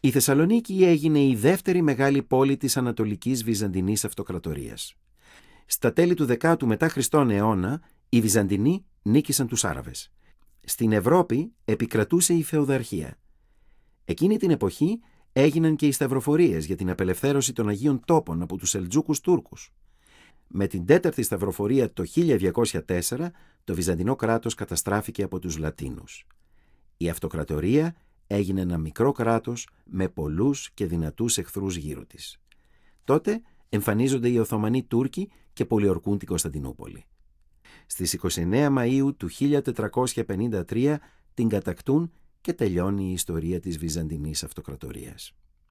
Η Θεσσαλονίκη έγινε η δεύτερη μεγάλη πόλη της Ανατολικής Βυζαντινής Αυτοκρατορίας. Στα τέλη του 10ου μετά Χριστόν αιώνα, οι Βυζαντινοί νίκησαν τους Άραβες. Στην Ευρώπη επικρατούσε η φεουδαρχία. Εκείνη την εποχή έγιναν και οι σταυροφορίες για την απελευθέρωση των Αγίων Τόπων από τους Σελτζούκους Τούρκους. Με την τέταρτη σταυροφορία το 1204, το Βυζαντινό κράτος καταστράφηκε από τους Λατίνους. Η αυτοκρατορία έγινε ένα μικρό κράτος με πολλούς και δυνατούς εχθρούς γύρω της. Τότε εμφανίζονται οι Οθωμανοί Τούρκοι και πολιορκούν την Κωνσταντινούπολη. Στις 29 Μαΐου του 1453 την κατακτούν και τελειώνει η ιστορία της Βυζαντινής Αυτοκρατορίας.